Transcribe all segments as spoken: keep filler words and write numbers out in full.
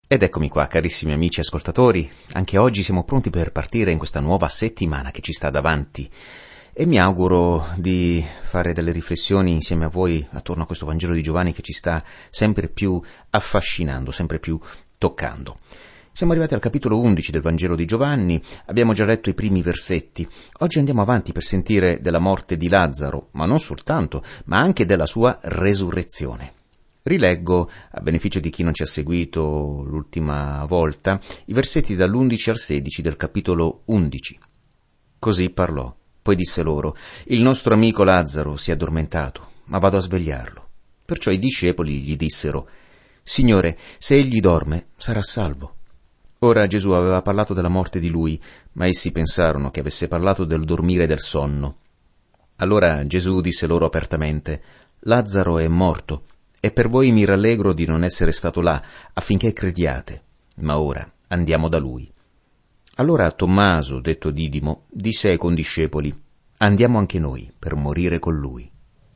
Ed eccomi qua, carissimi amici ascoltatori, anche oggi siamo pronti per partire in questa nuova settimana che ci sta davanti e mi auguro di fare delle riflessioni insieme a voi attorno a questo Vangelo di Giovanni che ci sta sempre più affascinando, sempre più toccando. Siamo arrivati al capitolo undici del Vangelo di Giovanni, abbiamo già letto i primi versetti. Oggi andiamo avanti per sentire della morte di Lazzaro, ma non soltanto, ma anche della sua resurrezione. Rileggo, a beneficio di chi non ci ha seguito l'ultima volta, i versetti dall'undici al sedici del capitolo undici. Così parlò, poi disse loro: «Il nostro amico Lazzaro si è addormentato, ma vado a svegliarlo». Perciò i discepoli gli dissero: «Signore, se egli dorme, sarà salvo». Ora Gesù aveva parlato della morte di lui, ma essi pensarono che avesse parlato del dormire del sonno. Allora Gesù disse loro apertamente: «Lazzaro è morto, e per voi mi rallegro di non essere stato là, affinché crediate, ma ora andiamo da lui». Allora Tommaso, detto Didimo, disse ai condiscepoli: «Andiamo anche noi per morire con lui».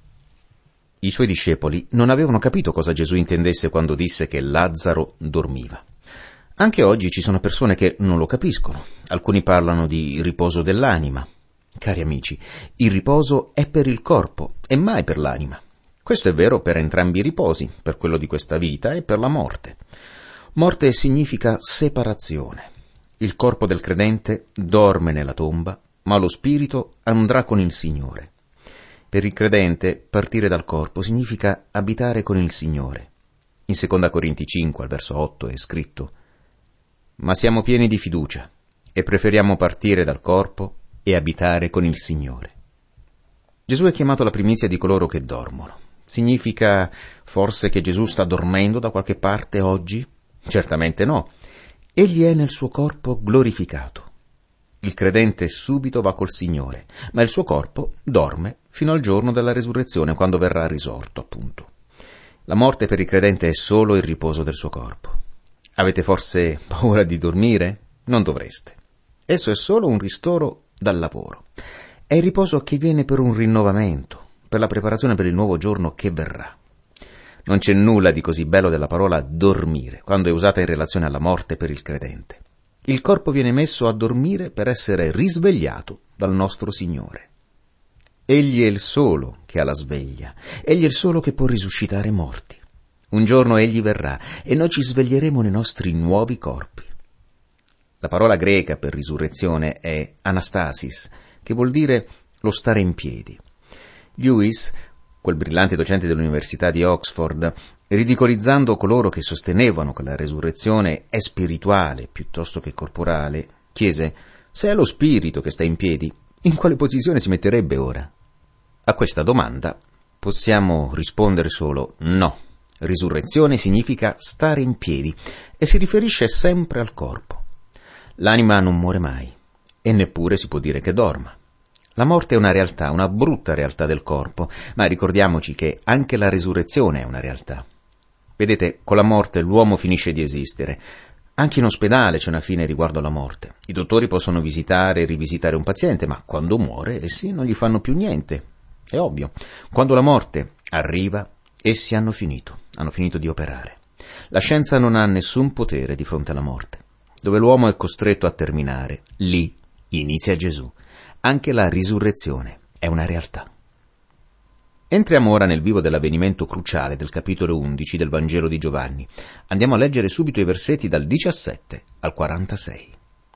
I suoi discepoli non avevano capito cosa Gesù intendesse quando disse che Lazzaro dormiva. Anche oggi ci sono persone che non lo capiscono. Alcuni parlano di riposo dell'anima. Cari amici, il riposo è per il corpo e mai per l'anima. Questo è vero per entrambi i riposi, per quello di questa vita e per la morte. Morte significa separazione. Il corpo del credente dorme nella tomba, ma lo spirito andrà con il Signore. Per il credente partire dal corpo significa abitare con il Signore. In seconda Corinti cinque, al verso otto, è scritto: «Ma siamo pieni di fiducia e preferiamo partire dal corpo e abitare con il Signore». Gesù è chiamato la primizia di coloro che dormono. Significa forse che Gesù sta dormendo da qualche parte oggi? Certamente no. Egli è nel suo corpo glorificato. Il credente subito va col Signore, ma il suo corpo dorme fino al giorno della resurrezione, quando verrà risorto, appunto. La morte per il credente è solo il riposo del suo corpo. Avete forse paura di dormire? Non dovreste. Esso è solo un ristoro dal lavoro. È il riposo che viene per un rinnovamento, per la preparazione per il nuovo giorno che verrà. Non c'è nulla di così bello della parola dormire, quando è usata in relazione alla morte per il credente. Il corpo viene messo a dormire per essere risvegliato dal nostro Signore. Egli è il solo che ha la sveglia, egli è il solo che può risuscitare i morti. Un giorno egli verrà e noi ci sveglieremo nei nostri nuovi corpi. La parola greca per risurrezione è anastasis, che vuol dire lo stare in piedi. Lewis, quel brillante docente dell'Università di Oxford, ridicolizzando coloro che sostenevano che la resurrezione è spirituale piuttosto che corporale, chiese: «Se è lo spirito che sta in piedi, in quale posizione si metterebbe ora?» A questa domanda possiamo rispondere solo no. Risurrezione significa stare in piedi e si riferisce sempre al corpo. L'anima non muore mai e neppure si può dire che dorma. La morte è una realtà, una brutta realtà del corpo, ma ricordiamoci che anche la resurrezione è una realtà. Vedete, con la morte l'uomo finisce di esistere. Anche in ospedale c'è una fine riguardo alla morte. I dottori possono visitare e rivisitare un paziente, ma quando muore essi non gli fanno più niente. È ovvio. Quando la morte arriva, essi hanno finito, hanno finito di operare. La scienza non ha nessun potere di fronte alla morte. Dove l'uomo è costretto a terminare, lì inizia Gesù. Anche la risurrezione è una realtà. Entriamo ora nel vivo dell'avvenimento cruciale del capitolo undici del Vangelo di Giovanni. Andiamo a leggere subito i versetti dal diciassette al quarantasei.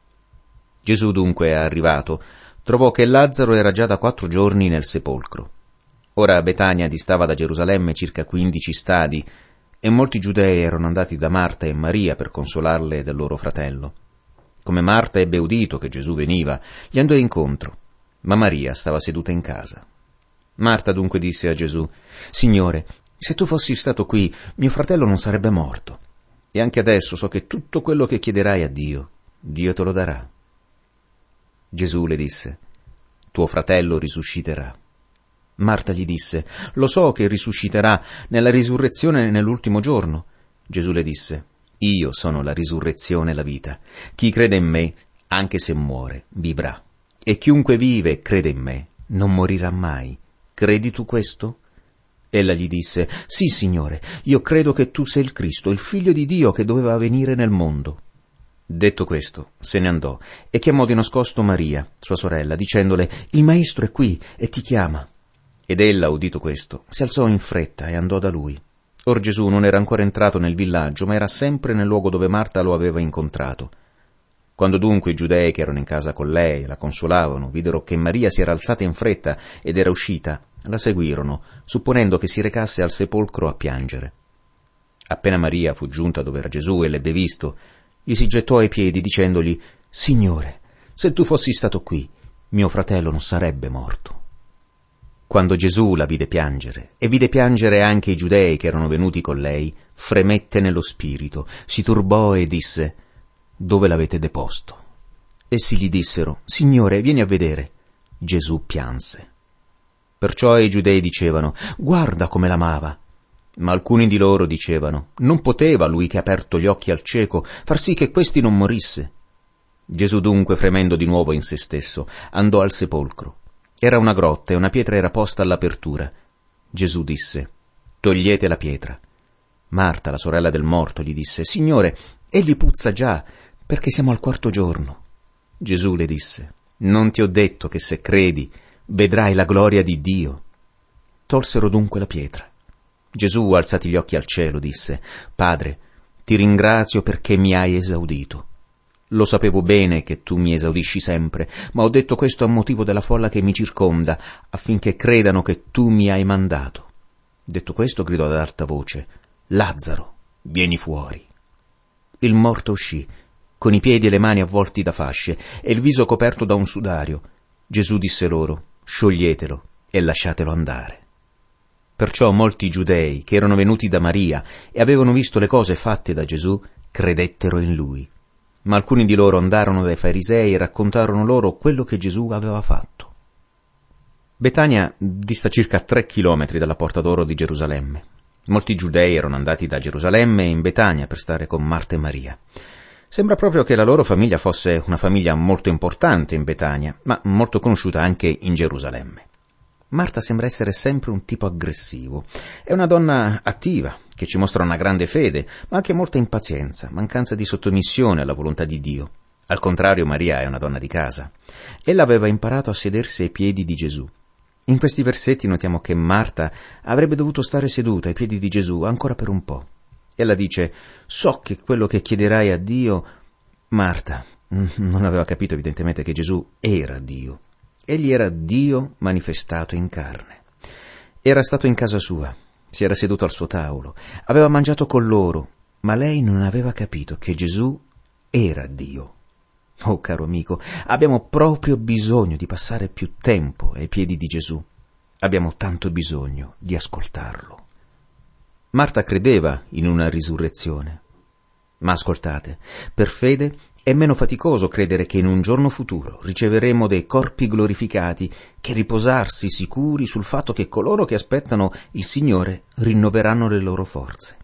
Gesù dunque è arrivato, trovò che Lazzaro era già da quattro giorni nel sepolcro. Ora Betania distava da Gerusalemme circa quindici stadi, e molti giudei erano andati da Marta e Maria per consolarle del loro fratello. Come Marta ebbe udito che Gesù veniva, gli andò incontro, ma Maria stava seduta in casa. Marta dunque disse a Gesù: «Signore, se tu fossi stato qui, mio fratello non sarebbe morto. E anche adesso so che tutto quello che chiederai a Dio, Dio te lo darà». Gesù le disse: «Tuo fratello risusciterà». Marta gli disse: «Lo so che risusciterà nella risurrezione nell'ultimo giorno». Gesù le disse: «Io sono la risurrezione e la vita. Chi crede in me, anche se muore, vivrà. E chiunque vive e crede in me, non morirà mai. Credi tu questo?» Ella gli disse: «Sì, Signore, io credo che tu sei il Cristo, il Figlio di Dio che doveva venire nel mondo». Detto questo, se ne andò e chiamò di nascosto Maria, sua sorella, dicendole: «Il Maestro è qui e ti chiama». Ed ella, udito questo, si alzò in fretta e andò da lui. Or Gesù non era ancora entrato nel villaggio, ma era sempre nel luogo dove Marta lo aveva incontrato. Quando dunque i giudei che erano in casa con lei e la consolavano videro che Maria si era alzata in fretta ed era uscita, la seguirono, supponendo che si recasse al sepolcro a piangere. Appena Maria fu giunta dove era Gesù e l'ebbe visto, gli si gettò ai piedi dicendogli: «Signore, se tu fossi stato qui, mio fratello non sarebbe morto». Quando Gesù la vide piangere, e vide piangere anche i giudei che erano venuti con lei, fremette nello spirito, si turbò e disse: «Dove l'avete deposto?» Essi gli dissero: «Signore, vieni a vedere». Gesù pianse. Perciò i giudei dicevano: «Guarda come l'amava». Ma alcuni di loro dicevano: «Non poteva lui che ha aperto gli occhi al cieco far sì che questi non morisse». Gesù dunque, fremendo di nuovo in se stesso, andò al sepolcro. Era una grotta e una pietra era posta all'apertura. Gesù disse: «Togliete la pietra». Marta, la sorella del morto, gli disse: «Signore, egli puzza già, perché siamo al quarto giorno». Gesù le disse: «Non ti ho detto che se credi vedrai la gloria di Dio?» Tolsero dunque la pietra. Gesù, alzati gli occhi al cielo, disse: «Padre, ti ringrazio perché mi hai esaudito. Lo sapevo bene che tu mi esaudisci sempre, ma ho detto questo a motivo della folla che mi circonda, affinché credano che tu mi hai mandato». Detto questo, gridò ad alta voce: «Lazzaro, vieni fuori». Il morto uscì, con i piedi e le mani avvolti da fasce e il viso coperto da un sudario. Gesù disse loro: «Scioglietelo e lasciatelo andare». Perciò molti giudei che erano venuti da Maria e avevano visto le cose fatte da Gesù credettero in lui. Ma alcuni di loro andarono dai farisei e raccontarono loro quello che Gesù aveva fatto. Betania dista circa tre chilometri dalla Porta d'Oro di Gerusalemme. Molti giudei erano andati da Gerusalemme in Betania per stare con Marta e Maria. Sembra proprio che la loro famiglia fosse una famiglia molto importante in Betania, ma molto conosciuta anche in Gerusalemme. Marta sembra essere sempre un tipo aggressivo. È una donna attiva, che ci mostra una grande fede, ma anche molta impazienza, mancanza di sottomissione alla volontà di Dio. Al contrario, Maria è una donna di casa. Ella aveva imparato a sedersi ai piedi di Gesù. In questi versetti notiamo che Marta avrebbe dovuto stare seduta ai piedi di Gesù ancora per un po'. Ella dice: «So che quello che chiederai a Dio...» Marta non aveva capito evidentemente che Gesù era Dio. Egli era Dio manifestato in carne. Era stato in casa sua, si era seduto al suo tavolo, aveva mangiato con loro, ma lei non aveva capito che Gesù era Dio. Oh, caro amico, abbiamo proprio bisogno di passare più tempo ai piedi di Gesù. Abbiamo tanto bisogno di ascoltarlo. Marta credeva in una risurrezione. Ma ascoltate, per fede è meno faticoso credere che in un giorno futuro riceveremo dei corpi glorificati che riposarsi sicuri sul fatto che coloro che aspettano il Signore rinnoveranno le loro forze.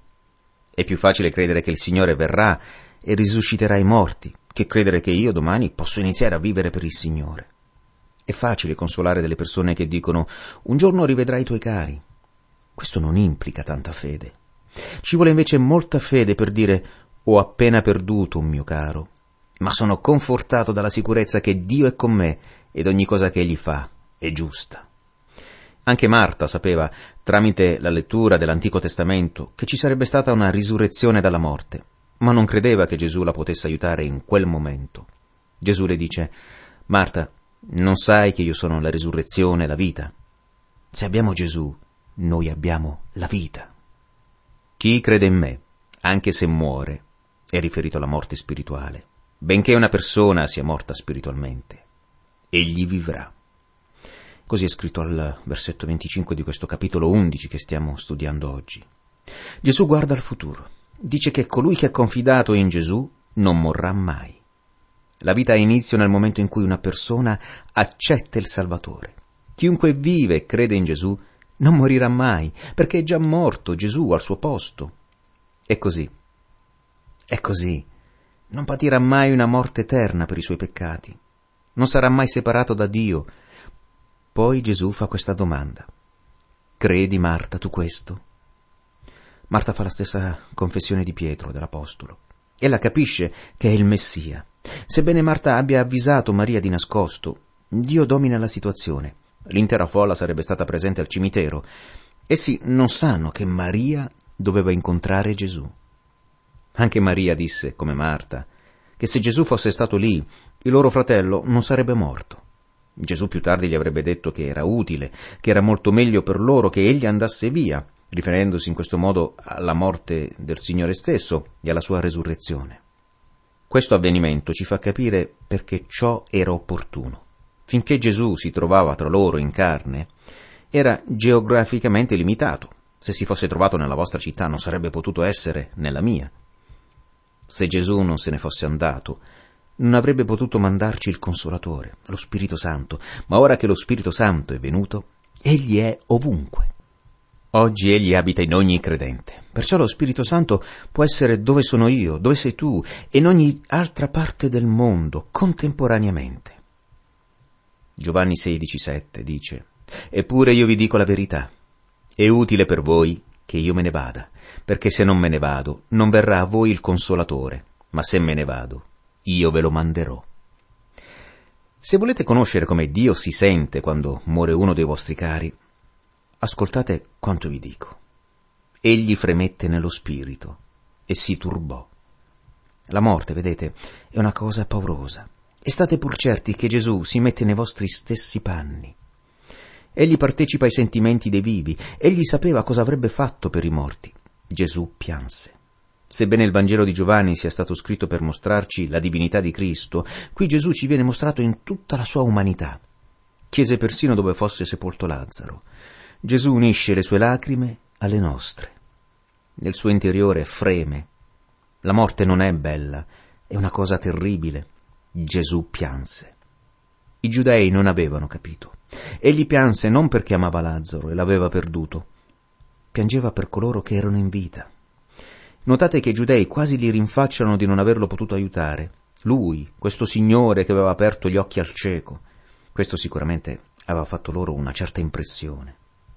È più facile credere che il Signore verrà e risusciterà i morti che credere che io domani posso iniziare a vivere per il Signore. È facile consolare delle persone che dicono: «Un giorno rivedrai i tuoi cari». Questo non implica tanta fede. Ci vuole invece molta fede per dire: «Ho appena perduto un mio caro, ma sono confortato dalla sicurezza che Dio è con me ed ogni cosa che Egli fa è giusta». Anche Marta sapeva, tramite la lettura dell'Antico Testamento, che ci sarebbe stata una risurrezione dalla morte, ma non credeva che Gesù la potesse aiutare in quel momento. Gesù le dice: «Marta, non sai che io sono la risurrezione e la vita? Se abbiamo Gesù, noi abbiamo la vita. Chi crede in me, anche se muore», è riferito alla morte spirituale, benché una persona sia morta spiritualmente, egli vivrà. Così è scritto al versetto venticinque di questo capitolo undici che stiamo studiando oggi. Gesù guarda al futuro. Dice che colui che ha confidato in Gesù non morrà mai. La vita ha inizio nel momento in cui una persona accetta il Salvatore. Chiunque vive e crede in Gesù non morirà mai, perché è già morto Gesù al suo posto. È così. È così. Non patirà mai una morte eterna per i suoi peccati. Non sarà mai separato da Dio. Poi Gesù fa questa domanda: Credi, Marta, tu questo? Marta fa la stessa confessione di Pietro, dell'Apostolo. Ella capisce che è il Messia. Sebbene Marta abbia avvisato Maria di nascosto, Dio domina la situazione. L'intera folla sarebbe stata presente al cimitero. Essi non sanno che Maria doveva incontrare Gesù. Anche Maria disse, come Marta, che se Gesù fosse stato lì, il loro fratello non sarebbe morto. Gesù più tardi gli avrebbe detto che era utile, che era molto meglio per loro che egli andasse via, riferendosi in questo modo alla morte del Signore stesso e alla sua resurrezione. Questo avvenimento ci fa capire perché ciò era opportuno. Finché Gesù si trovava tra loro in carne, era geograficamente limitato. Se si fosse trovato nella vostra città non sarebbe potuto essere nella mia. Se Gesù non se ne fosse andato, non avrebbe potuto mandarci il Consolatore, lo Spirito Santo, ma ora che lo Spirito Santo è venuto, egli è ovunque. Oggi egli abita in ogni credente, perciò lo Spirito Santo può essere dove sono io, dove sei tu, e in ogni altra parte del mondo, contemporaneamente. Giovanni sedici sette dice: «Eppure io vi dico la verità, è utile per voi che io me ne vada, perché se non me ne vado, non verrà a voi il Consolatore, ma se me ne vado, io ve lo manderò». Se volete conoscere come Dio si sente quando muore uno dei vostri cari, ascoltate quanto vi dico. Egli fremette nello spirito e si turbò. La morte, vedete, è una cosa paurosa. E state pur certi che Gesù si mette nei vostri stessi panni. Egli partecipa ai sentimenti dei vivi. Egli sapeva cosa avrebbe fatto per i morti. Gesù pianse. Sebbene il Vangelo di Giovanni sia stato scritto per mostrarci la divinità di Cristo, qui Gesù ci viene mostrato in tutta la sua umanità. Chiese persino dove fosse sepolto Lazzaro. Gesù unisce le sue lacrime alle nostre. Nel suo interiore freme. La morte non è bella, è una cosa terribile. Gesù pianse. I giudei non avevano capito. Egli pianse non perché amava Lazzaro e l'aveva perduto. Piangeva per coloro che erano in vita. Notate che i giudei quasi gli rinfacciano di non averlo potuto aiutare. Lui, questo signore che aveva aperto gli occhi al cieco. Questo sicuramente aveva fatto loro una certa impressione.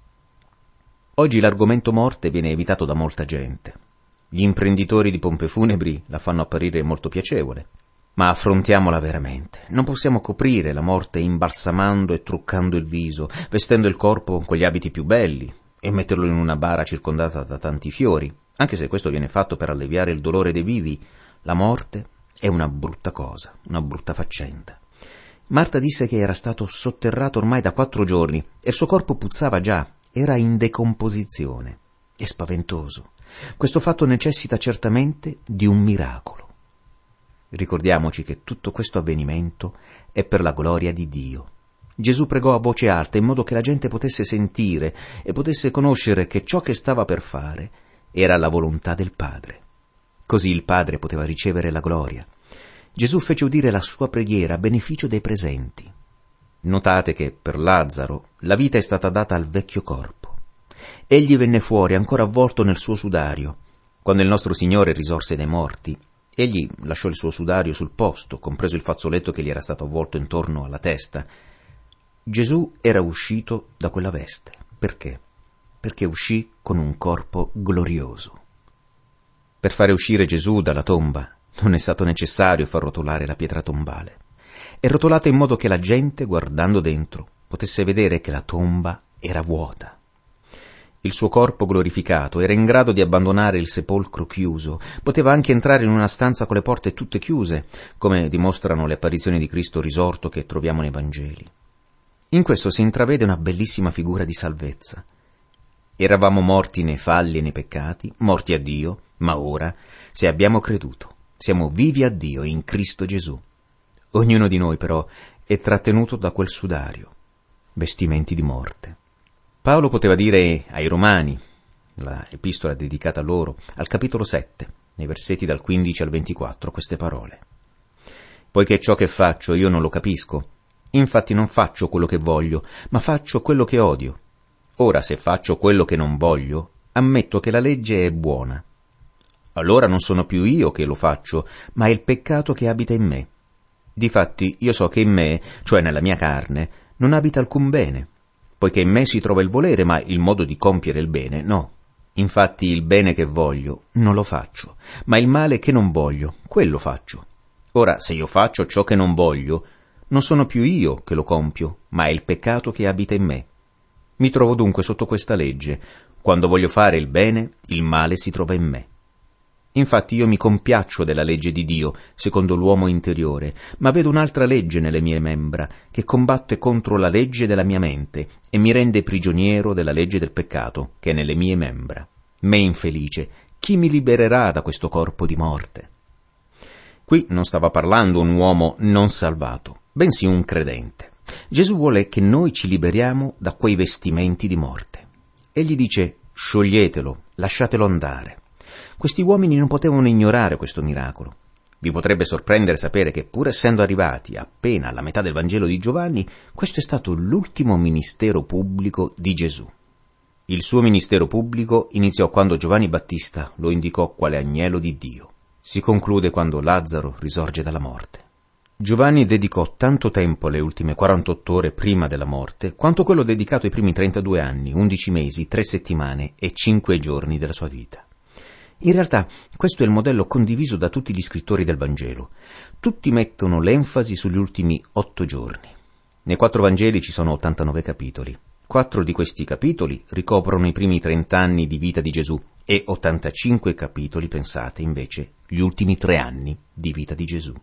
Oggi l'argomento morte viene evitato da molta gente. Gli imprenditori di pompe funebri la fanno apparire molto piacevole. Ma affrontiamola veramente. Non possiamo coprire la morte imbalsamando e truccando il viso, vestendo il corpo con gli abiti più belli e metterlo in una bara circondata da tanti fiori. Anche se questo viene fatto per alleviare il dolore dei vivi, la morte è una brutta cosa, una brutta faccenda. Marta disse che era stato sotterrato ormai da quattro giorni e il suo corpo puzzava già, era in decomposizione. È spaventoso. Questo fatto necessita certamente di un miracolo. Ricordiamoci che tutto questo avvenimento è per la gloria di Dio. Gesù pregò a voce alta in modo che la gente potesse sentire e potesse conoscere che ciò che stava per fare era la volontà del Padre. Così il Padre poteva ricevere la gloria. Gesù fece udire la sua preghiera a beneficio dei presenti. Notate che per Lazzaro la vita è stata data al vecchio corpo. Egli venne fuori ancora avvolto nel suo sudario. Quando il nostro Signore risorse dai morti, egli lasciò il suo sudario sul posto, compreso il fazzoletto che gli era stato avvolto intorno alla testa. Gesù era uscito da quella veste. Perché? Perché uscì con un corpo glorioso. Per fare uscire Gesù dalla tomba non è stato necessario far rotolare la pietra tombale. È rotolata in modo che la gente, guardando dentro, potesse vedere che la tomba era vuota. Il suo corpo glorificato era in grado di abbandonare il sepolcro chiuso, poteva anche entrare in una stanza con le porte tutte chiuse, come dimostrano le apparizioni di Cristo risorto che troviamo nei Vangeli. In questo si intravede una bellissima figura di salvezza. Eravamo morti nei falli e nei peccati, morti a Dio, ma ora, se abbiamo creduto, siamo vivi a Dio in Cristo Gesù. Ognuno di noi, però, è trattenuto da quel sudario, vestimenti di morte. Paolo poteva dire ai Romani, la epistola dedicata a loro, al capitolo sette, nei versetti dal quindici al ventiquattro, queste parole. Poiché ciò che faccio io non lo capisco, infatti non faccio quello che voglio, ma faccio quello che odio. Ora, se faccio quello che non voglio, ammetto che la legge è buona. Allora non sono più io che lo faccio, ma è il peccato che abita in me. Difatti io so che in me, cioè nella mia carne, non abita alcun bene. poiché in me si trova il volere, ma il modo di compiere il bene no. Infatti il bene che voglio non lo faccio, ma il male che non voglio, quello faccio. Ora, se io faccio ciò che non voglio, non sono più io che lo compio, ma è il peccato che abita in me. Mi trovo dunque sotto questa legge: quando voglio fare il bene, il male si trova in me. Infatti io mi compiaccio della legge di Dio, secondo l'uomo interiore, ma vedo un'altra legge nelle mie membra, che combatte contro la legge della mia mente e mi rende prigioniero della legge del peccato, che è nelle mie membra. Me infelice, chi mi libererà da questo corpo di morte? Qui non stava parlando un uomo non salvato, bensì un credente. Gesù vuole che noi ci liberiamo da quei vestimenti di morte. Egli dice: scioglietelo, lasciatelo andare. Questi uomini non potevano ignorare questo miracolo. Vi potrebbe sorprendere sapere che, pur essendo arrivati appena alla metà del Vangelo di Giovanni, questo è stato l'ultimo ministero pubblico di Gesù. Il suo ministero pubblico iniziò quando Giovanni Battista lo indicò quale agnello di Dio. Si conclude quando Lazzaro risorge dalla morte. Giovanni dedicò tanto tempo alle ultime quarantotto ore prima della morte, quanto quello dedicato ai primi trentadue anni, undici mesi, tre settimane e cinque giorni della sua vita. In realtà questo è il modello condiviso da tutti gli scrittori del Vangelo. Tutti mettono l'enfasi sugli ultimi otto giorni. Nei quattro Vangeli ci sono ottantanove capitoli. Quattro di questi capitoli ricoprono i primi trent'anni di vita di Gesù e ottantacinque capitoli, pensate, invece, gli ultimi tre anni di vita di Gesù.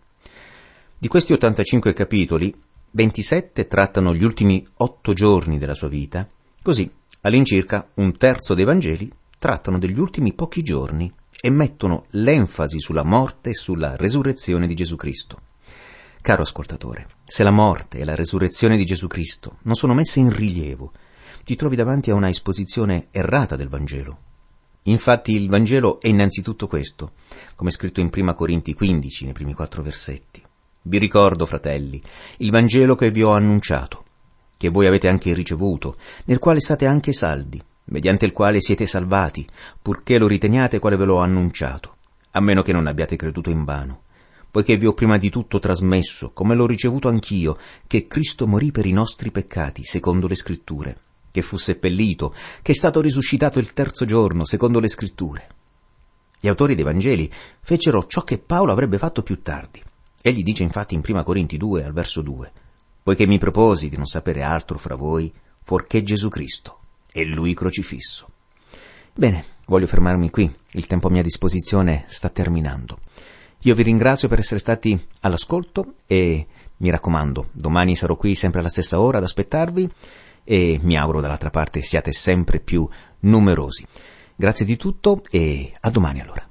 Di questi ottantacinque capitoli, ventisette trattano gli ultimi otto giorni della sua vita, così all'incirca un terzo dei Vangeli trattano degli ultimi pochi giorni e mettono l'enfasi sulla morte e sulla resurrezione di Gesù Cristo. Caro ascoltatore, se la morte e la resurrezione di Gesù Cristo non sono messe in rilievo, ti trovi davanti a una esposizione errata del Vangelo. Infatti il Vangelo è innanzitutto questo, come è scritto in prima Corinti quindici, nei primi quattro versetti. Vi ricordo, fratelli, il Vangelo che vi ho annunciato, che voi avete anche ricevuto, nel quale state anche saldi, mediante il quale siete salvati, purché lo riteniate quale ve l'ho annunciato, a meno che non abbiate creduto invano. Poiché vi ho prima di tutto trasmesso, come l'ho ricevuto anch'io, che Cristo morì per i nostri peccati, secondo le Scritture, che fu seppellito, che è stato risuscitato il terzo giorno, secondo le Scritture. Gli autori dei Vangeli fecero ciò che Paolo avrebbe fatto più tardi. Egli dice infatti in prima Corinti due, al verso due, «Poiché mi proposi di non sapere altro fra voi, forché Gesù Cristo, e Lui crocifisso». Bene, voglio fermarmi qui, il tempo a mia disposizione sta terminando. Io vi ringrazio per essere stati all'ascolto e mi raccomando, domani sarò qui sempre alla stessa ora ad aspettarvi e mi auguro dall'altra parte siate sempre più numerosi. Grazie di tutto e a domani allora.